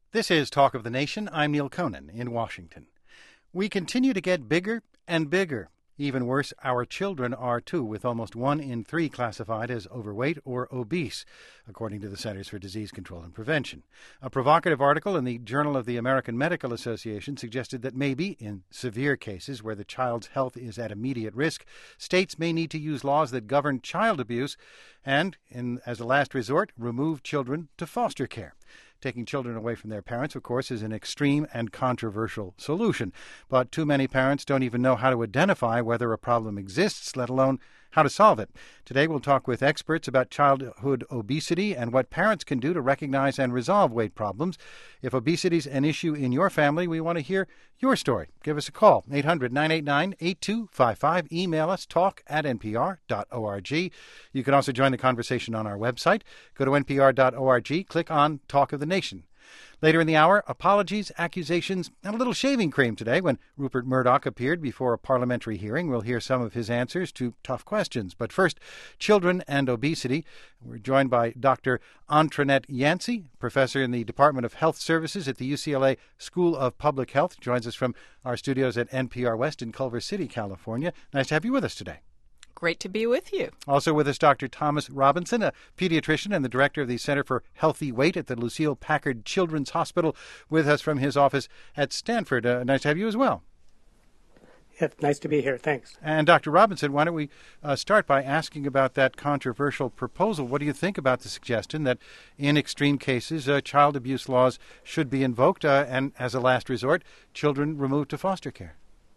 This is Talk of the Nation. I'm Neil Conan in Washington. We continue to get bigger and bigger. Even worse, our children are too, with almost 1 in 3 classified as overweight or obese, according to the Centers for Disease Control and Prevention. A provocative article in the Journal of the American Medical Association suggested that maybe, in severe cases where the child's health is at immediate risk, states may need to use laws that govern child abuse and, as a last resort, remove children to foster care. Taking children away from their parents, of course, is an extreme and controversial solution. But too many parents don't even know how to identify whether a problem exists, let alone how to solve it. Today we'll talk with experts about childhood obesity and what parents can do to recognize and resolve weight problems. If obesity's an issue in your family, we want to hear your story. Give us a call, 800-989-8255. Email us, talk@npr.org. You can also join the conversation on our website. Go to npr.org, click on Talk of the Nation. Later in the hour, apologies, accusations, and a little shaving cream today when Rupert Murdoch appeared before a parliamentary hearing. We'll hear some of his answers to tough questions. But first, children and obesity. We're joined by Dr. Antoinette Yancey, professor in the Department of Health Services at the UCLA School of Public Health. Joins us from our studios at NPR West in Culver City, California. Nice to have you with us today. Great to be with you. Also with us, Dr. Thomas Robinson, a pediatrician and the director of the Center for Healthy Weight at the Lucile Packard Children's Hospital, with us from his office at Stanford. Nice to have you as well. Yeah, nice to be here. Thanks. And Dr. Robinson, why don't we start by asking about that controversial proposal? What do you think about the suggestion that in extreme cases, child abuse laws should be invoked and, as a last resort, children removed to foster care?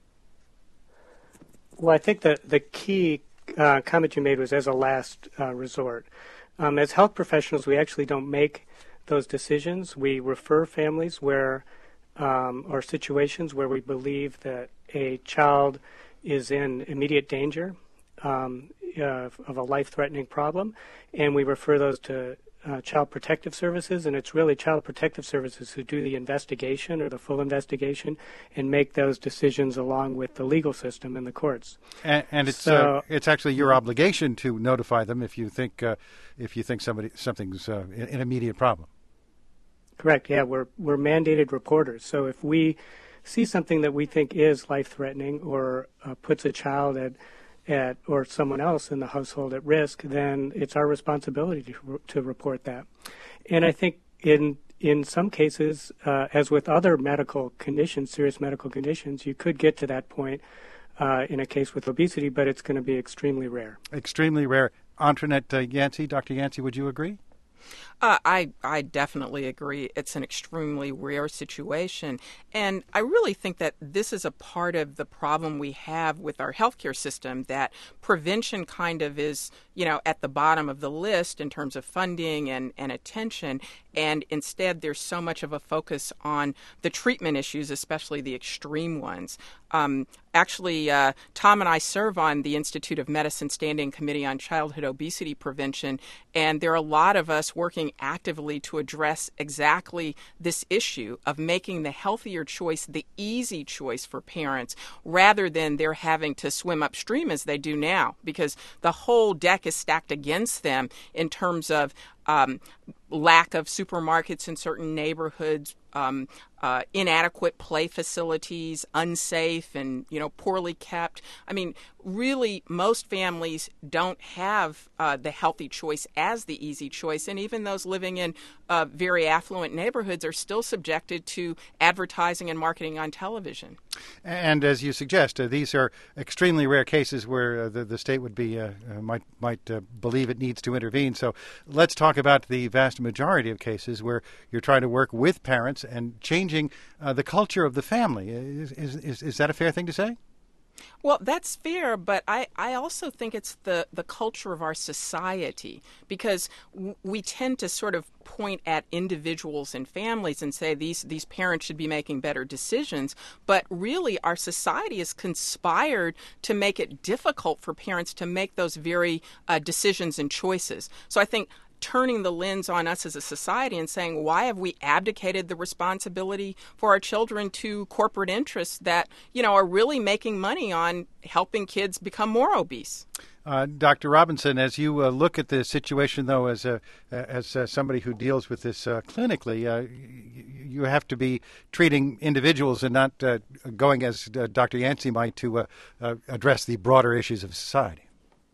Well, I think the key comment you made was as a last resort. As health professionals, we actually don't make those decisions. We refer families where, or situations where we believe that a child is in immediate danger of a life-threatening problem, and we refer those to Child Protective Services, and it's really Child Protective Services who do the investigation or the full investigation and make those decisions along with the legal system and the courts. And it's actually your obligation to notify them if you think something's an immediate problem. Correct. Yeah, we're mandated reporters. So if we see something that we think is life-threatening or puts a child at or someone else in the household at risk, then it's our responsibility to report that. And I think in some cases, as with other medical conditions, serious medical conditions, you could get to that point in a case with obesity, but it's going to be extremely rare. Extremely rare. Antoinette Yancey, Dr. Yancey, would you agree? I definitely agree. It's an extremely rare situation. And I really think that this is a part of the problem we have with our healthcare system, that prevention kind of is, at the bottom of the list in terms of funding and attention. And instead, there's so much of a focus on the treatment issues, especially the extreme ones. Actually, Tom and I serve on the Institute of Medicine Standing Committee on Childhood Obesity Prevention, and there are a lot of us working actively to address exactly this issue of making the healthier choice the easy choice for parents, rather than they're having to swim upstream as they do now, because the whole deck is stacked against them in terms of lack of supermarkets in certain neighborhoods, inadequate play facilities, unsafe and, poorly kept. I mean, really, most families don't have the healthy choice as the easy choice. And even those living in very affluent neighborhoods are still subjected to advertising and marketing on television. And as you suggest, these are extremely rare cases where the state would be might believe it needs to intervene. So let's talk about the vast majority of cases where you're trying to work with parents and changing the culture of the family. Is that a fair thing to say? Well, that's fair, but I also think it's the culture of our society, because we tend to sort of point at individuals and families and say these parents should be making better decisions, but really our society has conspired to make it difficult for parents to make those very decisions and choices. So I think turning the lens on us as a society and saying, why have we abdicated the responsibility for our children to corporate interests that, are really making money on helping kids become more obese? Dr. Robinson, as you look at the situation, though, as somebody who deals with this clinically, you have to be treating individuals and not going, as Dr. Yancey might, to address the broader issues of society.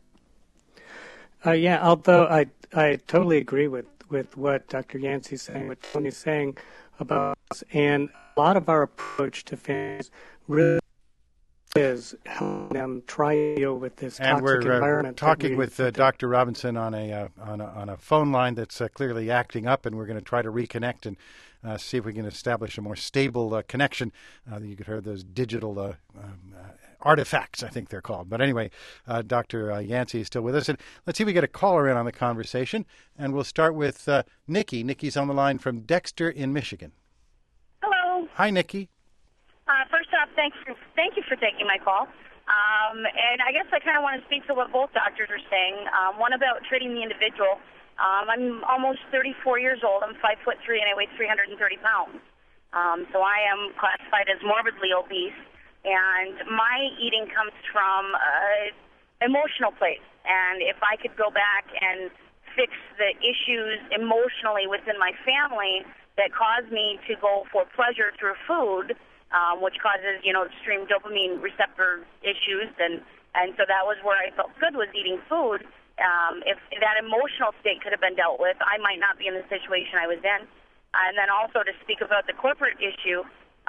Yeah, although I totally agree with what Dr. Yancey's saying, what Tony's saying about us, and a lot of our approach to families really is helping them try and deal with this toxic environment. And we're talking with Dr. Robinson on a phone line that's clearly acting up, and we're going to try to reconnect and see if we can establish a more stable connection. You could hear those digital artifacts, I think they're called. But anyway, Dr. Yancey is still with us. And let's see if we get a caller in on the conversation. And we'll start with Nikki. Nikki's on the line from Dexter in Michigan. Hello. Hi, Nikki. First off, thank you for taking my call. And I guess I kind of want to speak to what both doctors are saying. One about treating the individual. I'm almost 34 years old. I'm 5'3" and I weigh 330 pounds. So I am classified as morbidly obese. And my eating comes from an emotional place. And if I could go back and fix the issues emotionally within my family that caused me to go for pleasure through food, which causes, extreme dopamine receptor issues, and so that was where I felt good, was eating food. If that emotional state could have been dealt with, I might not be in the situation I was in. And then also to speak about the corporate issue,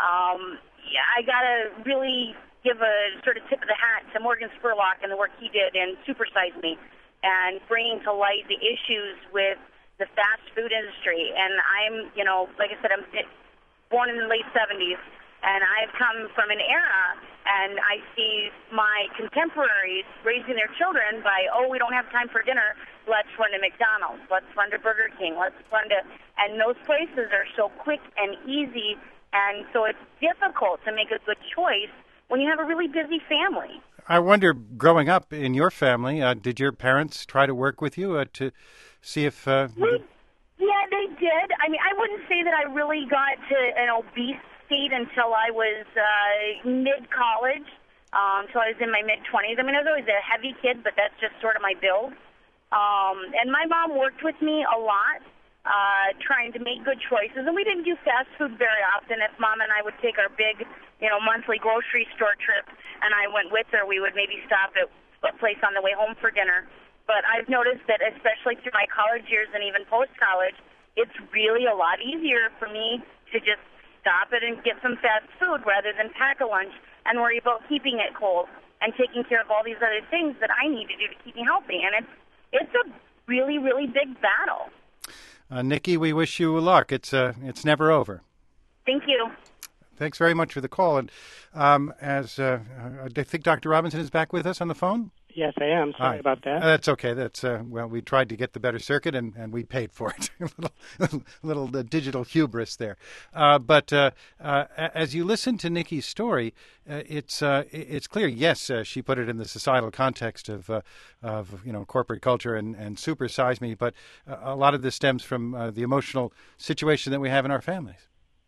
I got to really give a sort of tip of the hat to Morgan Spurlock and the work he did in Supersize Me and bringing to light the issues with the fast food industry. And I'm, like I said, I'm born in the late 70s, and I've come from an era, and I see my contemporaries raising their children by, we don't have time for dinner, let's run to McDonald's, let's run to Burger King, and those places are so quick and easy. And so it's difficult to make a good choice when you have a really busy family. I wonder, growing up in your family, did your parents try to work with you to see if... Yeah, they did. I mean, I wouldn't say that I really got to an obese state until I was mid-college, until I was in my mid-20s. I mean, I was always a heavy kid, but that's just sort of my build. And my mom worked with me a lot. Trying to make good choices, and we didn't do fast food very often. If Mom and I would take our big, monthly grocery store trip, and I went with her, we would maybe stop at a place on the way home for dinner. But I've noticed that, especially through my college years and even post-college, it's really a lot easier for me to just stop it and get some fast food rather than pack a lunch and worry about keeping it cold and taking care of all these other things that I need to do to keep me healthy. And it's a really, really big battle. Nikki, we wish you luck. It's never over. Thank you. Thanks very much for the call. And I think Dr. Robinson is back with us on the phone. Yes, I am. Sorry about that. That's okay. That's we tried to get the better circuit, and we paid for it. little digital hubris there. But as you listen to Nikki's story, it's clear. Yes, she put it in the societal context of corporate culture and Supersize Me. But a lot of this stems from the emotional situation that we have in our families.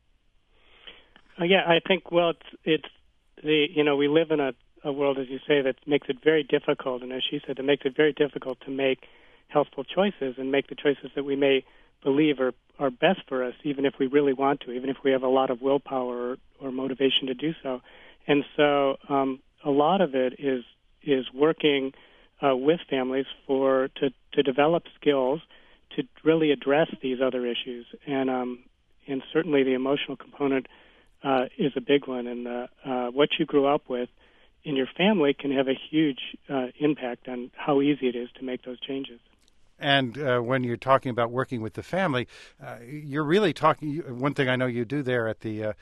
Yeah, I think. Well, it's we live in a world, as you say, that makes it very difficult, and as she said, it makes it very difficult to make healthful choices and make the choices that we may believe are best for us, even if we really want to, even if we have a lot of willpower or motivation to do so. And so a lot of it is working with families to develop skills to really address these other issues. And certainly the emotional component is a big one. And what you grew up with in your family can have a huge impact on how easy it is to make those changes. And when you're talking about working with the family, you're really talking. One thing I know you do there at the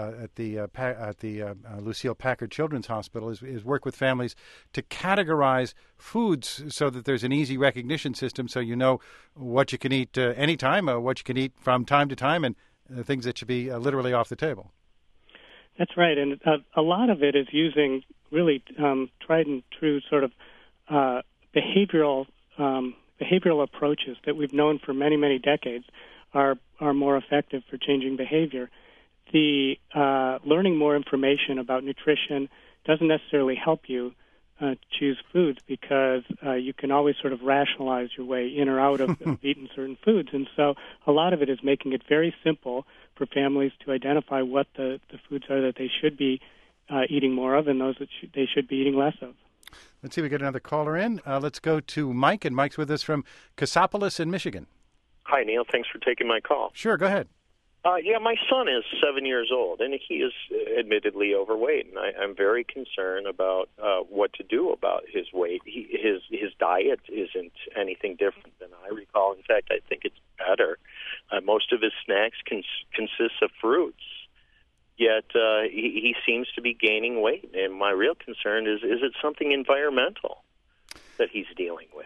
Lucille Packard Children's Hospital is work with families to categorize foods so that there's an easy recognition system, so you know what you can eat anytime, what you can eat from time to time, and things that should be literally off the table. That's right, and a lot of it is using really tried and true sort of behavioral approaches that we've known for many, many decades are more effective for changing behavior. The learning more information about nutrition doesn't necessarily help you choose foods because you can always sort of rationalize your way in or out of eating certain foods. And so a lot of it is making it very simple for families to identify what the foods are that they should be eating more of and those that they should be eating less of. Let's see if we get another caller in. Let's go to Mike, and Mike's with us from Cassopolis in Michigan. Hi, Neil. Thanks for taking my call. Sure, go ahead. My son is 7 years old, and he is admittedly overweight, and I'm very concerned about what to do about his weight. His diet isn't anything different than I recall. In fact, I think it's better. Most of his snacks consist of fruits, yet he seems to be gaining weight. And my real concern is it something environmental that he's dealing with?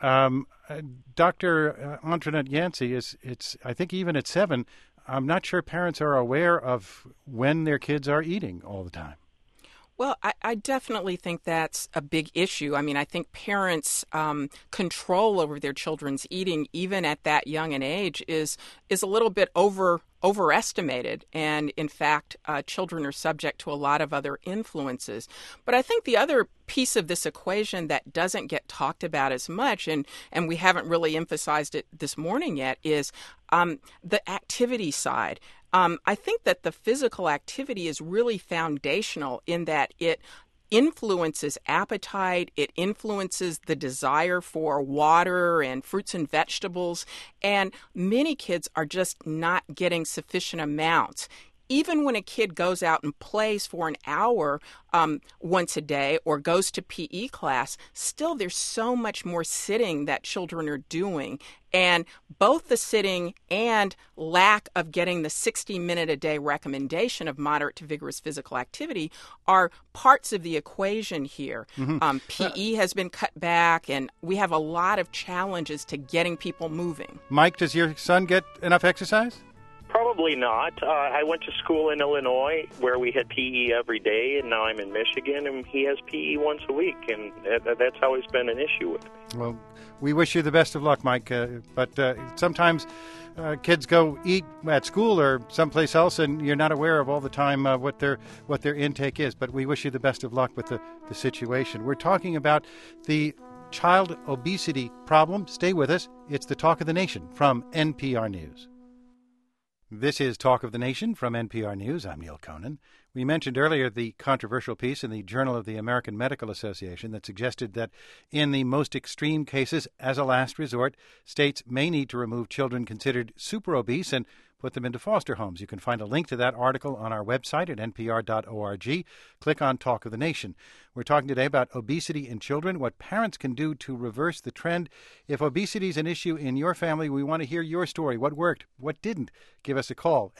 Dr. Antoinette Yancey, it's I think even at 7, I'm not sure parents are aware of when their kids are eating all the time. Well, I definitely think that's a big issue. I mean, I think parents' control over their children's eating, even at that young an age, is a little bit overestimated. And in fact, children are subject to a lot of other influences. But I think the other piece of this equation that doesn't get talked about as much, and we haven't really emphasized it this morning yet, is the activity side. I think that the physical activity is really foundational in that it influences appetite, it influences the desire for water and fruits and vegetables, and many kids are just not getting sufficient amounts. Even when a kid goes out and plays for an hour once a day or goes to PE class, still there's so much more sitting that children are doing. And both the sitting and lack of getting the 60-minute-a-day recommendation of moderate to vigorous physical activity are parts of the equation here. Mm-hmm. PE has been cut back, and we have a lot of challenges to getting people moving. Mike, does your son get enough exercise? Probably not. I went to school in Illinois where we had PE every day, and now I'm in Michigan, and he has PE once a week, and that's always been an issue with me. Well, we wish you the best of luck, Mike, but sometimes kids go eat at school or someplace else, and you're not aware of all the time what their intake is, but we wish you the best of luck with the situation. We're talking about the child obesity problem. Stay with us. It's the Talk of the Nation from NPR News. This is Talk of the Nation from NPR News. I'm Neil Conan. We mentioned earlier the controversial piece in the Journal of the American Medical Association that suggested that in the most extreme cases, as a last resort, states may need to remove children considered super obese and put them into foster homes. You can find a link to that article on our website at npr.org. Click on Talk of the Nation. We're talking today about obesity in children, what parents can do to reverse the trend. If obesity is an issue in your family, we want to hear your story. What worked? What didn't? Give us a call,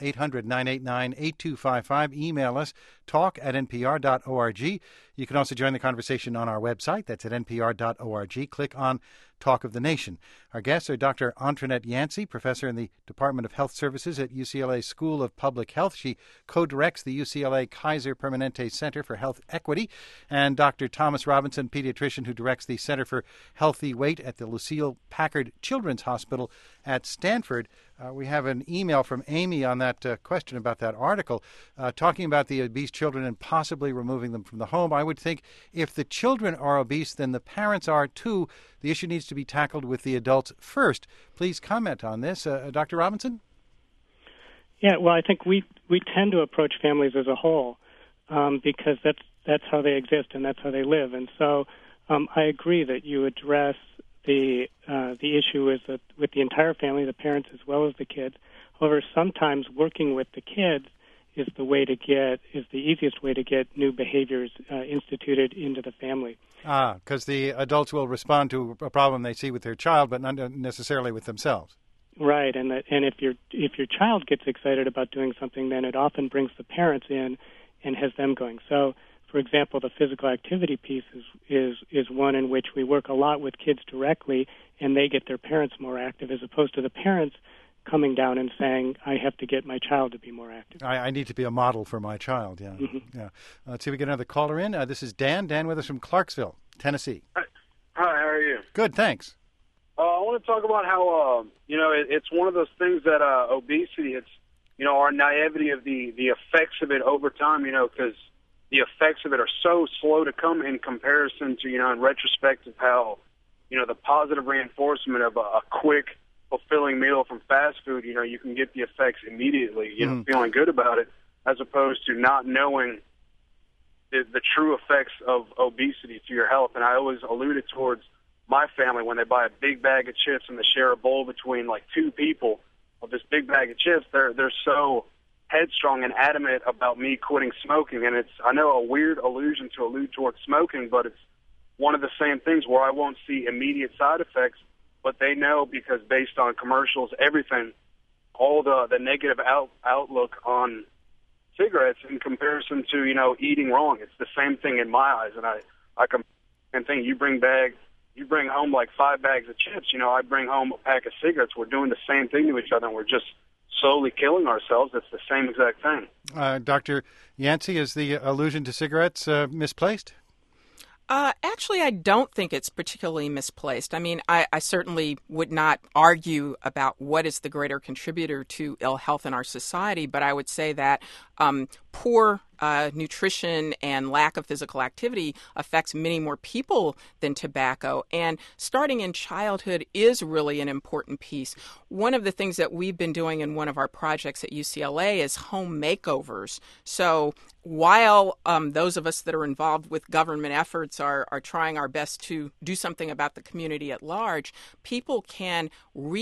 800-989-8255. Email us, talk@npr.org. You can also join the conversation on our website. That's at npr.org. Click on Talk of the Nation. Our guests are Dr. Antoinette Yancey, professor in the Department of Health Services at UCLA School of Public Health. She co-directs the UCLA Kaiser Permanente Center for Health Equity, and Dr. Thomas Robinson, pediatrician who directs the Center for Healthy Weight at the Lucile Packard Children's Hospital at Stanford. We have an email from Amy on that question about that article, talking about the obese children and possibly removing them from the home. I would think if the children are obese, then the parents are too. The issue needs to be tackled with the adults first. Please comment on this. Dr. Robinson? Yeah, well, I think we tend to approach families as a whole because that's how they exist and that's how they live. And so I agree that you address the issue is that with the entire family, the parents as well as the kids. However, sometimes working with the kids is the easiest way to get new behaviors instituted into the family. Because the adults will respond to a problem they see with their child, but not necessarily with themselves. Right, and if your child gets excited about doing something, then it often brings the parents in and has them going. So, for example, the physical activity piece is one in which we work a lot with kids directly, and they get their parents more active, as opposed to the parents coming down and saying, I have to get my child to be more active. I need to be a model for my child, yeah. Mm-hmm. Yeah. Let's see if we get another caller in. This is Dan. Dan with us from Clarksville, Tennessee. Hi, how are you? Good, thanks. I want to talk about how, it's one of those things that obesity, it's, our naivety of the effects of it over time, because the effects of it are so slow to come in comparison to, in retrospect of how, the positive reinforcement of a quick, fulfilling meal from fast food, you can get the effects immediately, feeling good about it, as opposed to not knowing the true effects of obesity to your health. And I always alluded towards my family when they buy a big bag of chips and they share a bowl between like two people of this big bag of chips. They're so headstrong and adamant about me quitting smoking, and it's, I know, a weird allusion to allude towards smoking, but it's one of the same things where I won't see immediate side effects, but they know, because based on commercials, everything, all the negative outlook on cigarettes in comparison to, eating wrong. It's the same thing in my eyes, and I can think you bring home like 5 bags of chips, I bring home a pack of cigarettes. We're doing the same thing to each other, and we're just slowly killing ourselves. It's the same exact thing. Dr. Yancey, is the allusion to cigarettes misplaced? Actually, I don't think it's particularly misplaced. I mean, I certainly would not argue about what is the greater contributor to ill health in our society, but I would say that poor nutrition and lack of physical activity affects many more people than tobacco. And starting in childhood is really an important piece. One of the things that we've been doing in one of our projects at UCLA is home makeovers. So while those of us that are involved with government efforts are trying our best to do something about the community at large, people can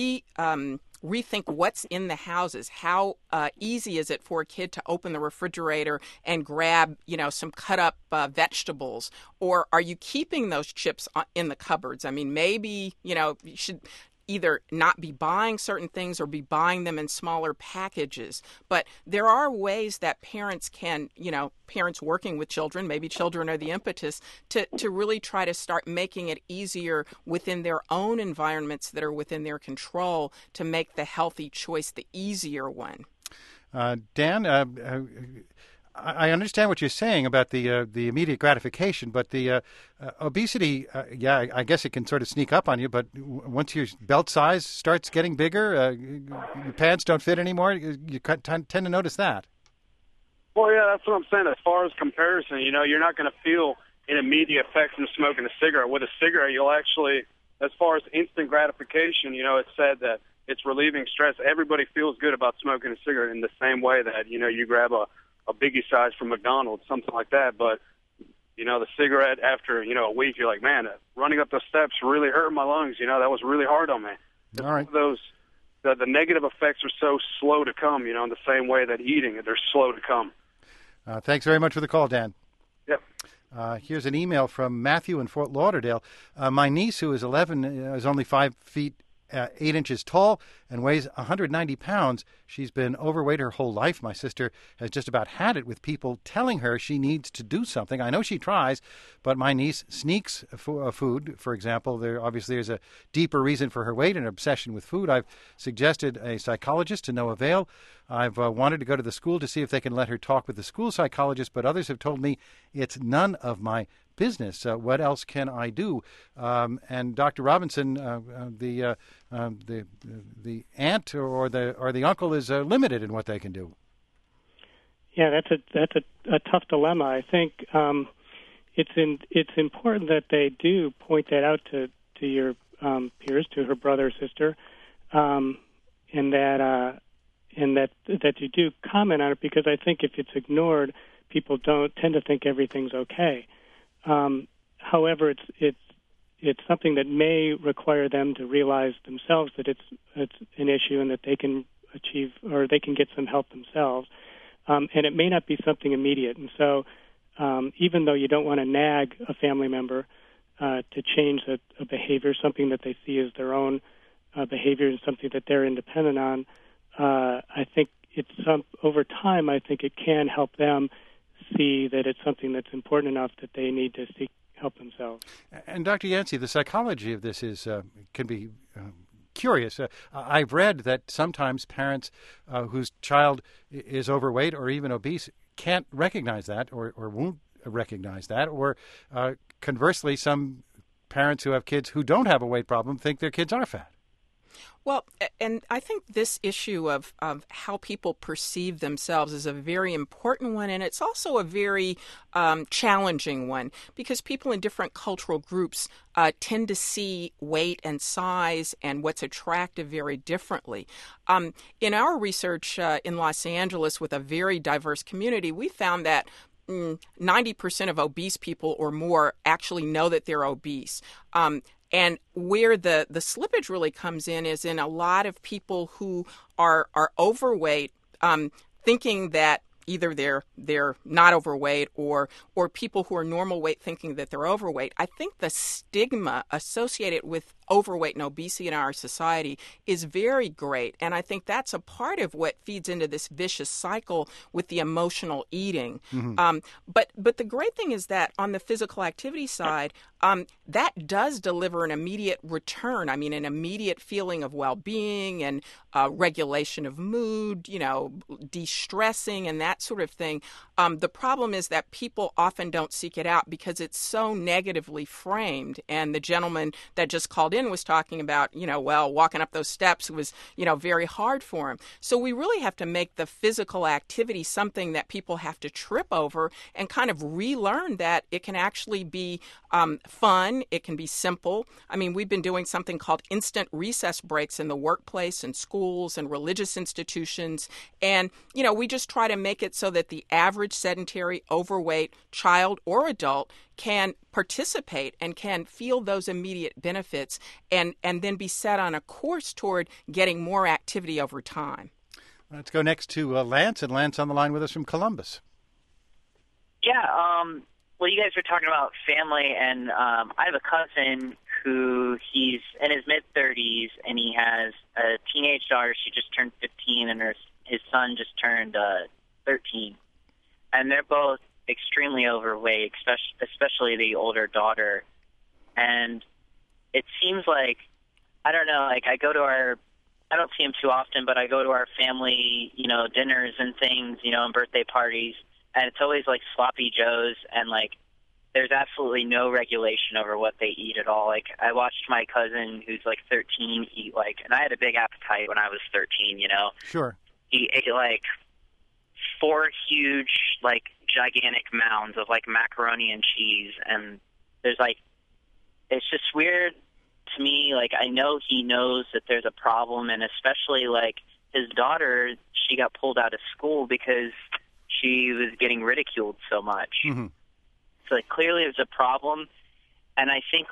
rethink what's in the houses. How easy is it for a kid to open the refrigerator and grab, some cut up vegetables? Or are you keeping those chips in the cupboards? I mean, maybe, you should either not be buying certain things or be buying them in smaller packages. But there are ways that parents can, parents working with children, maybe children are the impetus, to really try to start making it easier within their own environments that are within their control to make the healthy choice the easier one. Dan, I understand what you're saying about the immediate gratification, but the obesity, I guess it can sort of sneak up on you, but once your belt size starts getting bigger, your pants don't fit anymore, you tend to notice that. Well, yeah, that's what I'm saying. As far as comparison, you're not going to feel an immediate effect from smoking a cigarette. With a cigarette, you'll actually, as far as instant gratification, it's said that it's relieving stress. Everybody feels good about smoking a cigarette in the same way that, you grab a biggie size from McDonald's, something like that. But, the cigarette after, a week, you're like, man, running up those steps really hurt my lungs. That was really hard on me. All right. The negative effects are so slow to come, in the same way that eating, they're slow to come. Thanks very much for the call, Dan. Yep. Here's an email from Matthew in Fort Lauderdale. My niece, who is 11, is only 5 feet 8 inches tall and weighs 190 pounds. She's been overweight her whole life. My sister has just about had it with people telling her she needs to do something. I know she tries, but my niece sneaks food. For example, there's a deeper reason for her weight, an obsession with food. I've suggested a psychologist to no avail. I've wanted to go to the school to see if they can let her talk with the school psychologist, but others have told me it's none of my business. What else can I do? And Dr. Robinson, the aunt or the uncle is limited in what they can do. Yeah, that's a tough dilemma. I think it's important that they do point that out to your peers, to her brother or sister, and that you do comment on it, because I think if it's ignored, people don't tend to think everything's okay. However, it's something that may require them to realize themselves that it's an issue and that they can achieve, or they can get some help themselves. And it may not be something immediate. And so even though you don't want to nag a family member to change a behavior, something that they see as their own behavior and something that they're independent on, I think over time, I think it can help them see that it's something that's important enough that they need to seek help themselves. And Dr. Yancey, the psychology of this can be curious. I've read that sometimes parents whose child is overweight or even obese can't recognize that or won't recognize that, or conversely, some parents who have kids who don't have a weight problem think their kids are fat. Well, and I think this issue of how people perceive themselves is a very important one, and it's also a very challenging one, because people in different cultural groups tend to see weight and size and what's attractive very differently. In our research in Los Angeles with a very diverse community, we found that 90% of obese people or more actually know that they're obese. And where the slippage really comes in is in a lot of people who are overweight, thinking that either they're not overweight, or people who are normal weight thinking that they're overweight. I think the stigma associated with overweight and obesity in our society is very great, and I think that's a part of what feeds into this vicious cycle with the emotional eating. But the great thing is that on the physical activity side, that does deliver an immediate return. I mean, an immediate feeling of well-being and regulation of mood, de-stressing and that sort of thing. The problem is that people often don't seek it out because it's so negatively framed. And the gentleman that just called in was talking about, walking up those steps was, very hard for him. So we really have to make the physical activity something that people have to trip over and kind of relearn that it can actually be fun. It can be simple. I mean, we've been doing something called instant recess breaks in the workplace and schools and religious institutions. And, we just try to make it so that the average sedentary, overweight child or adult can participate and can feel those immediate benefits and then be set on a course toward getting more activity over time. Let's go next to Lance, and Lance on the line with us from Columbus. Yeah, well, you guys were talking about family, and I have a cousin who he's in his mid-30s, and he has a teenage daughter. She just turned 15, and his son just turned 13. And they're both extremely overweight, especially the older daughter. And it seems like, I don't know, like I don't see him too often, but I go to our family, dinners and things, and birthday parties, and it's always like sloppy joes, and like there's absolutely no regulation over what they eat at all. Like I watched my cousin who's like 13 eat and I had a big appetite when I was 13, Sure. He ate like 4 huge, gigantic mounds of macaroni and cheese, and there's it's just weird to me. I know he knows that there's a problem, and especially his daughter, she got pulled out of school because she was getting ridiculed so much. Mm-hmm. So clearly there's a problem, and I think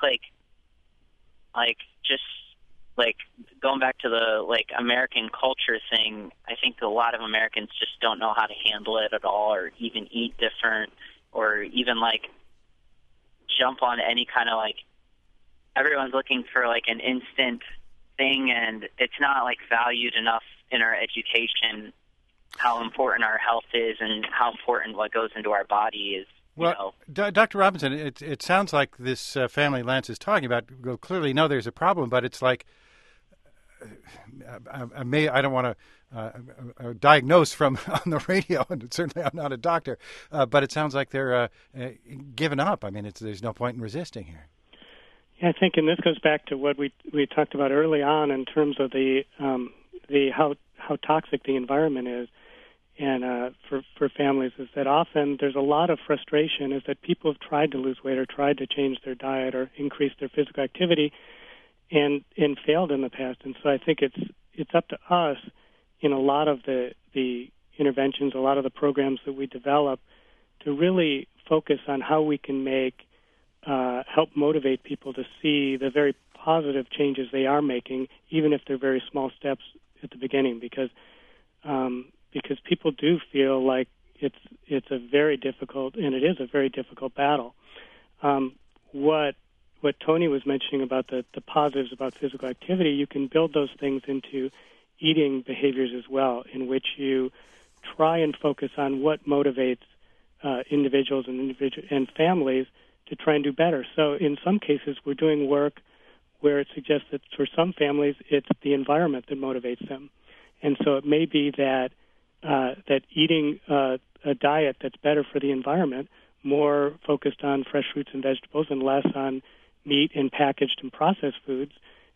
going back to the American culture thing, I think a lot of Americans just don't know how to handle it at all, or even eat different, or even jump on any kind of everyone's looking for an instant thing, and it's not valued enough in our education how important our health is and how important what goes into our body is. Well, Dr. Robinson, it sounds like this family Lance is talking about clearly know there's a problem, but it's I don't want to diagnose from on the radio, and certainly I'm not a doctor, but it sounds like they're giving up. I mean, there's no point in resisting here. Yeah, I think, and this goes back to what we talked about early on in terms of the how toxic the environment is, and for families, is that often there's a lot of frustration is that people have tried to lose weight or tried to change their diet or increase their physical activity and failed in the past. And so I think it's up to us in a lot of the interventions, a lot of the programs that we develop, to really focus on how we can help motivate people to see the very positive changes they are making, even if they're very small steps at the beginning, because people do feel like it's a very difficult, and it is a very difficult battle. What Tony was mentioning about the positives about physical activity, you can build those things into eating behaviors as well, in which you try and focus on what motivates individuals and families to try and do better. So in some cases, we're doing work where it suggests that for some families, it's the environment that motivates them. And so it may be that eating a diet that's better for the environment, more focused on fresh fruits and vegetables and less on meat and packaged and processed foods,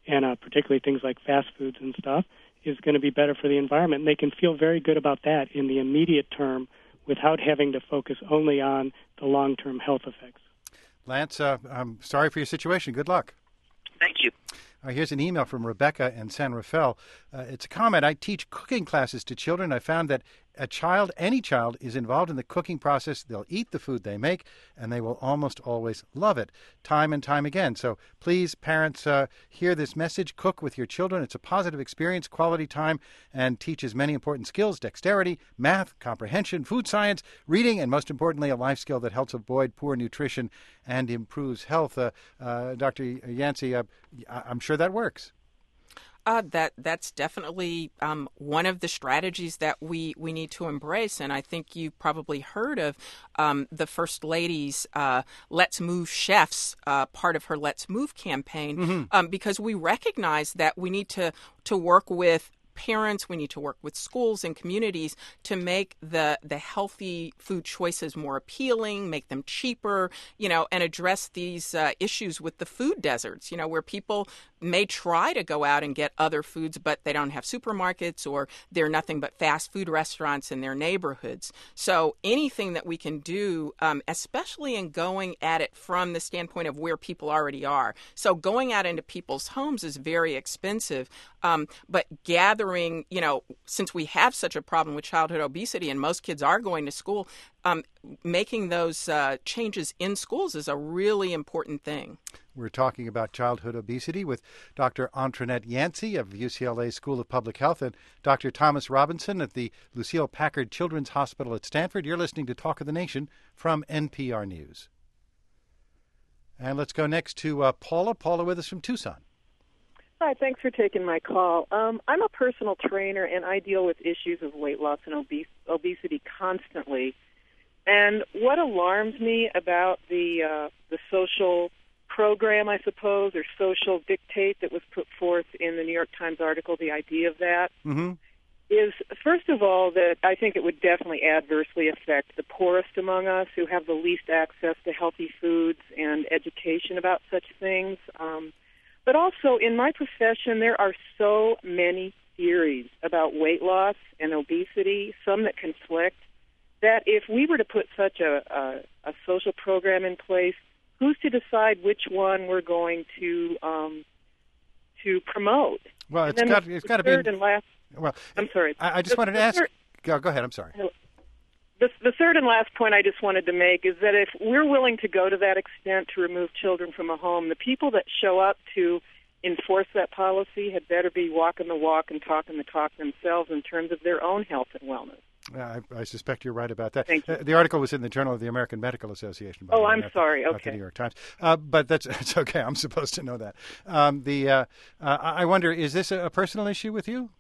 and particularly things like fast foods and stuff, is going to be better for the environment. And they can feel very good about that in the immediate term without having to focus only on the long-term health effects. Lance, I'm sorry for your situation. Good luck. Thank you. Here's an email from Rebecca in San Rafael. It's a comment. I teach cooking classes to children. I found that any child is involved in the cooking process. They'll eat the food they make, and they will almost always love it, time and time again. So please, parents, hear this message. Cook with your children. It's a positive experience, quality time, and teaches many important skills: dexterity, math, comprehension, food science, reading, and most importantly, a life skill that helps avoid poor nutrition and improves health. Dr. Yancey, I'm sure that works. That's definitely one of the strategies that we need to embrace. And I think you probably heard of the First Lady's Let's Move Chefs, part of her Let's Move campaign, because we recognize that we need to work with parents, we need to work with schools and communities to make the healthy food choices more appealing, make them cheaper, and address these issues with the food deserts, where people may try to go out and get other foods, but they don't have supermarkets or they're nothing but fast food restaurants in their neighborhoods. So anything that we can do, especially in going at it from the standpoint of where people already are. So going out into people's homes is very expensive, but gathering, since we have such a problem with childhood obesity and most kids are going to school, making those changes in schools is a really important thing. We're talking about childhood obesity with Dr. Antoinette Yancey of UCLA School of Public Health and Dr. Thomas Robinson at the Lucile Packard Children's Hospital at Stanford. You're listening to Talk of the Nation from NPR News. And let's go next to Paula. Paula with us from Tucson. Hi, thanks for taking my call. I'm a personal trainer, and I deal with issues of weight loss and obesity constantly. And what alarms me about the social program, I suppose, or social dictate that was put forth in the New York Times article, the idea of that, is, first of all, that I think it would definitely adversely affect the poorest among us who have the least access to healthy foods and education about such things. But also, in my profession, there are so many theories about weight loss and obesity, some that conflict, that if we were to put such a social program in place, who's to decide which one we're going to promote? Well, it's got to be. Well, I'm sorry. I just wanted to ask. Go ahead. I'm sorry. The third and last point I just wanted to make is that if we're willing to go to that extent to remove children from a home, the people that show up to enforce that policy had better be walking the walk and talking the talk themselves in terms of their own health and wellness. I suspect you're right about that. Thank you. The article was in the Journal of the American Medical Association. Oh, I'm sorry. Not okay. the New York Times. But it's okay. I'm supposed to know that. I wonder, is this a personal issue with you?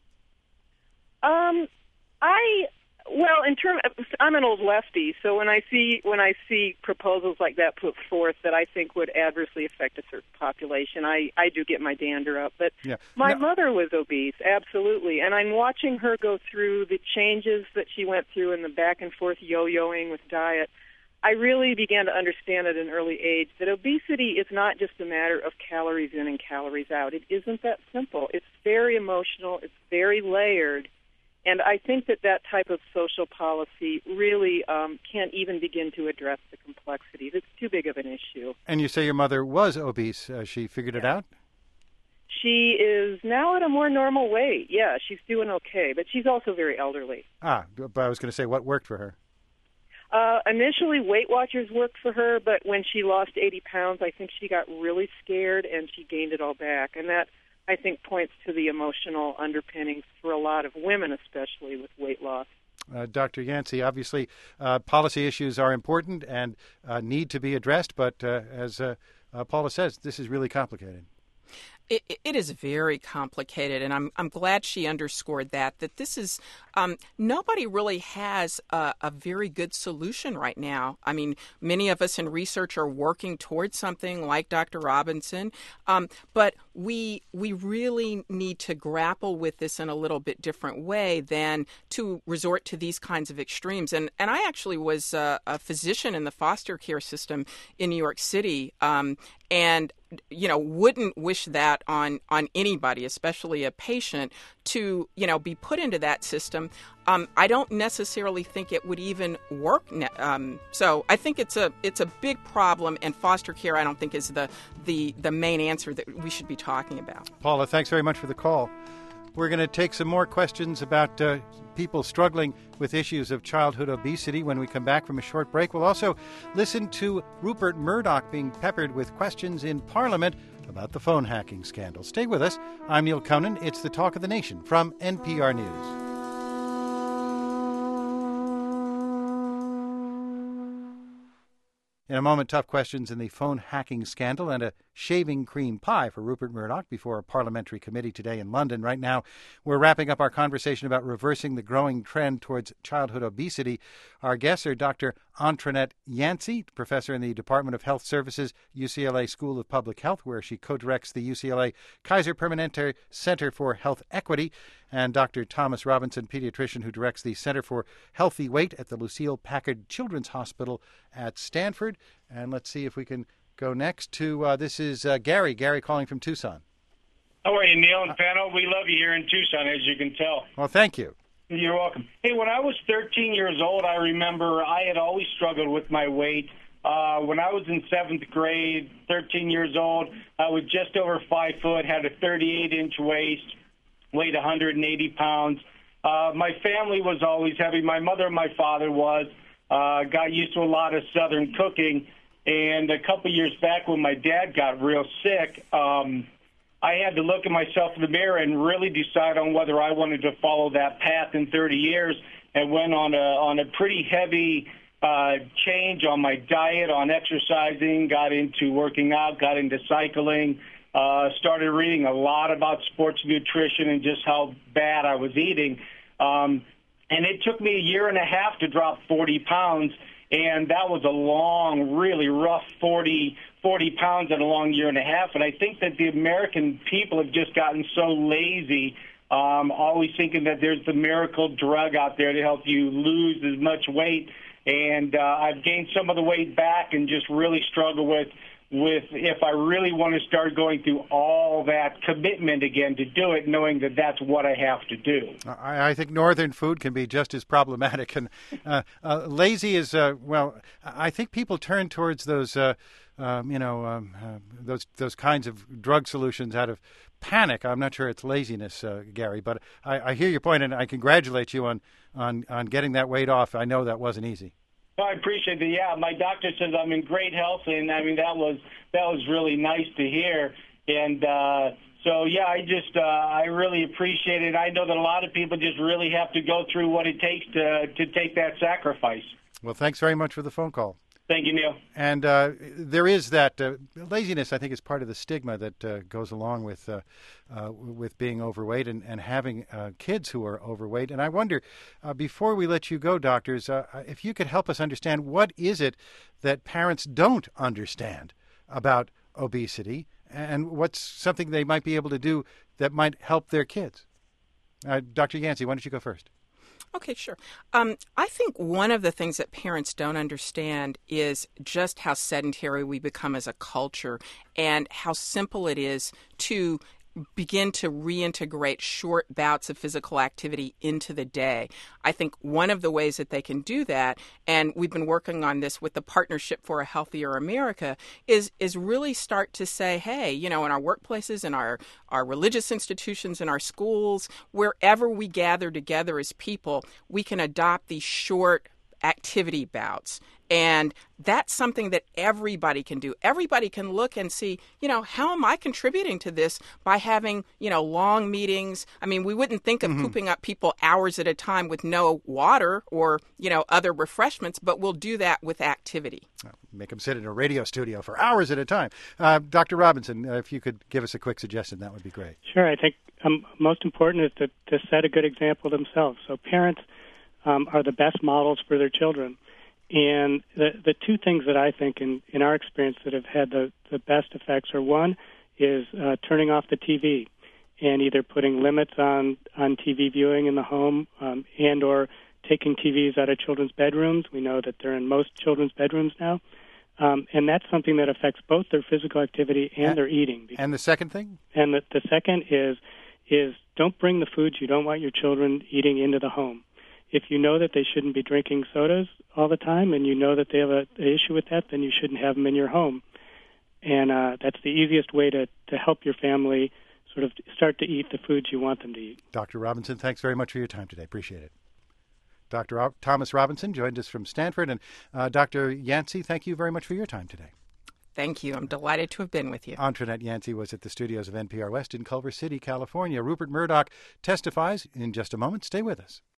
I'm an old lefty, so when I see proposals like that put forth that I think would adversely affect a certain population, I do get my dander up. But my mother was obese, absolutely, and I'm watching her go through the changes that she went through and the back and forth yo-yoing with diet. I really began to understand at an early age that obesity is not just a matter of calories in and calories out. It isn't that simple. It's very emotional. It's very layered. And I think that type of social policy really can't even begin to address the complexities. It's too big of an issue. And you say your mother was obese. She figured it out? She is now at a more normal weight. Yeah, she's doing okay, but she's also very elderly. But I was going to say, what worked for her? Initially, Weight Watchers worked for her, but when she lost 80 pounds, I think she got really scared and she gained it all back. And that, I think, points to the emotional underpinnings for a lot of women, especially with weight loss. Dr. Yancey, obviously policy issues are important and need to be addressed, but as Paula says, this is really complicated. It is very complicated, and I'm glad she underscored that this is nobody really has a very good solution right now. I mean, many of us in research are working towards something like Dr. Robinson, but we really need to grapple with this in a little bit different way than to resort to these kinds of extremes. And I actually was a physician in the foster care system in New York City, and wouldn't wish that on anybody, especially a patient, to be put into that system. I don't necessarily think it would even work. So I think it's a big problem, and foster care I don't think is the main answer that we should be talking about. Paula, thanks very much for the call. We're going to take some more questions about people struggling with issues of childhood obesity when we come back from a short break. We'll also listen to Rupert Murdoch being peppered with questions in Parliament about the phone hacking scandal. Stay with us. I'm Neil Conan. It's the Talk of the Nation from NPR News. In a moment, tough questions in the phone hacking scandal and a shaving cream pie for Rupert Murdoch before a parliamentary committee today in London. Right now, we're wrapping up our conversation about reversing the growing trend towards childhood obesity. Our guests are Dr. Antoinette Yancey, professor in the Department of Health Services, UCLA School of Public Health, where she co-directs the UCLA Kaiser Permanente Center for Health Equity, and Dr. Thomas Robinson, pediatrician who directs the Center for Healthy Weight at the Lucile Packard Children's Hospital at Stanford. And let's see if we can go next to, this is Gary. Gary calling from Tucson. How are you, Neil and panel? We love you here in Tucson, as you can tell. Well, thank you. You're welcome. Hey, when I was 13 years old, I remember I had always struggled with my weight. When I was in 7th grade, 13 years old, I was just over 5 foot, had a 38-inch waist, weighed 180 pounds. My family was always heavy. My mother and my father was. Got used to a lot of Southern cooking. And a couple years back when my dad got real sick, I had to look at myself in the mirror and really decide on whether I wanted to follow that path in 30 years, and went on a pretty heavy change on my diet, on exercising, got into working out, got into cycling, started reading a lot about sports nutrition and just how bad I was eating. And it took me a year and a half to drop 40 pounds, and that was a long, really rough 40 pounds in a long year and a half. And I think that the American people have just gotten so lazy, always thinking that there's the miracle drug out there to help you lose as much weight. And I've gained some of the weight back and just really struggle with if I really want to start going through all that commitment again to do it, knowing that that's what I have to do. I think northern food can be just as problematic. And lazy is, well, I think people turn towards those, those kinds of drug solutions out of panic. I'm not sure it's laziness, Gary, but I hear your point, and I congratulate you on getting that weight off. I know that wasn't easy. Well, I appreciate it. Yeah, my doctor says I'm in great health, and I mean that was really nice to hear. And so yeah, I really appreciate it. I know that a lot of people just really have to go through what it takes to take that sacrifice. Well, thanks very much for the phone call. Thank you, Neil. And there is that laziness, I think, is part of the stigma that goes along with being overweight and having kids who are overweight. And I wonder, before we let you go, doctors, if you could help us understand what is it that parents don't understand about obesity, and what's something they might be able to do that might help their kids. Dr. Yancey, why don't you go first? Okay, sure. I think one of the things that parents don't understand is just how sedentary we become as a culture and how simple it is to begin to reintegrate short bouts of physical activity into the day. I think one of the ways that they can do that, and we've been working on this with the Partnership for a Healthier America, is really start to say, hey, in our workplaces, in our religious institutions, in our schools, wherever we gather together as people, we can adopt these short activity bouts. And that's something that everybody can do. Everybody can look and see, how am I contributing to this by having, long meetings? I mean, we wouldn't think of cooping up people hours at a time with no water or, other refreshments, but we'll do that with activity. Make them sit in a radio studio for hours at a time. Dr. Robinson, if you could give us a quick suggestion, that would be great. Sure. I think most important is to set a good example themselves. So parents are the best models for their children. And the two things that I think in our experience that have had the best effects are, one is turning off the TV and either putting limits on TV viewing in the home and or taking TVs out of children's bedrooms. We know that they're in most children's bedrooms now. And that's something that affects both their physical activity and their eating. And the second thing? And the second is don't bring the foods you don't want your children eating into the home. If you know that they shouldn't be drinking sodas all the time and you know that they have an issue with that, then you shouldn't have them in your home. And that's the easiest way to help your family sort of start to eat the foods you want them to eat. Dr. Robinson, thanks very much for your time today. Appreciate it. Dr. Thomas Robinson joined us from Stanford. And Dr. Yancey, thank you very much for your time today. Thank you. I'm delighted to have been with you. Antoinette Yancey was at the studios of NPR West in Culver City, California. Rupert Murdoch testifies in just a moment. Stay with us.